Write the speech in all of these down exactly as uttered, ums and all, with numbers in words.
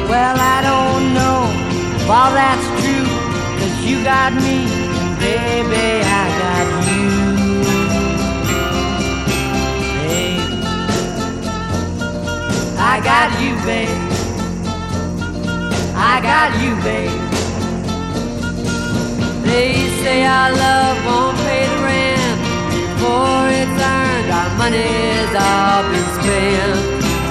Well, I don't know if all that's true, 'cause you got me, and baby, I got you. Babe, I got you, babe. I got you, babe. They say our love won't pay the rent before it's earned. Our money's all been spent.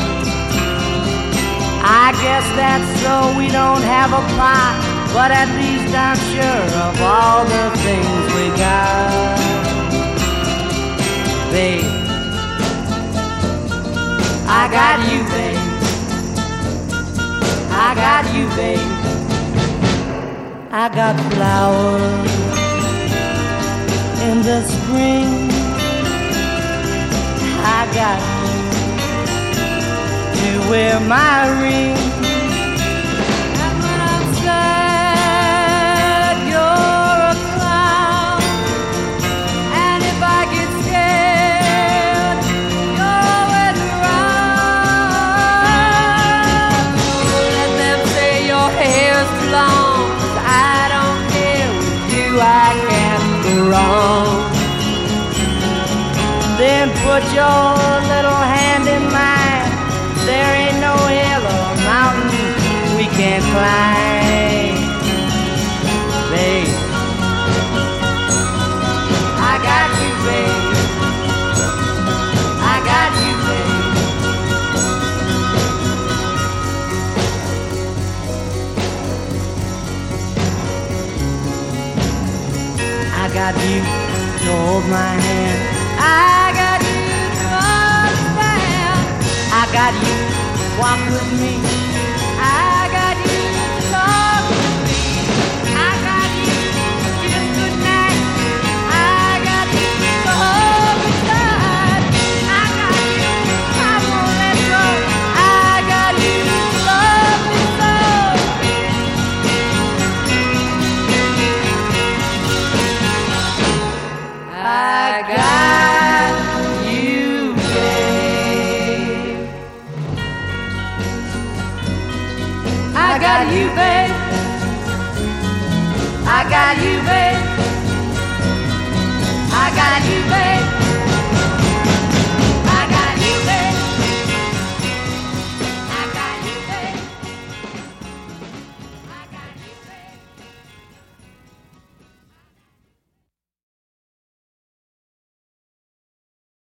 I guess that's so we don't have a pot, but at least I'm sure of all the things we got. Babe, I got you, babe. I got you, babe. I got flowers in the spring. I got you to wear my ring. And when I'm sad, you're a clown. And if I get scared, you're always around. Let them say your hair's too long, 'cause I don't care. With you I can't go wrong. Then put your little hand in mine. There ain't no hill or mountain we can't climb. Babe, I got you, babe. I got you, babe. I got you to hold my hand. I got you to understand. I got you to walk with me. I got you to talk with me. I got you to kiss goodnight. I got you to hold me tight. I got you, I won't let go. I got you to love me so. I got you, babe. I got you, babe. I got you, babe. I got you, babe.